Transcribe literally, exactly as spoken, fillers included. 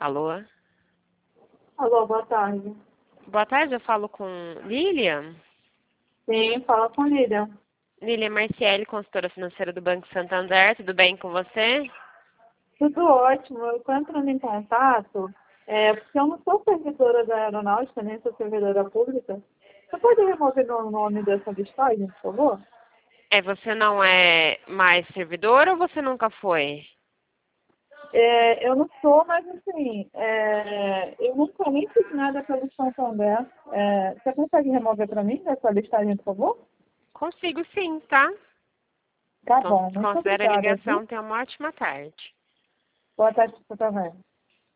Alô? Alô, boa tarde. Boa tarde, eu falo com Lilian. Sim, fala com Lídia. Lilian Marciele, consultora financeira do Banco Santander. Tudo bem com você? Tudo ótimo. Eu estou entrando em contato, é, porque eu não sou servidora da aeronáutica, nem sou servidora pública. Você pode remover o nome dessa listagem, por favor? É, você não é mais servidor ou você nunca foi? É, eu não sou, mas assim, é, eu nunca nem fiz nada pelo Santander. É, você consegue remover para mim dessa listagem, por favor? Consigo sim, tá? Tá Então, bom, muito considere a obrigada, viu? ligação. Tenha uma ótima tarde. Boa tarde para você também.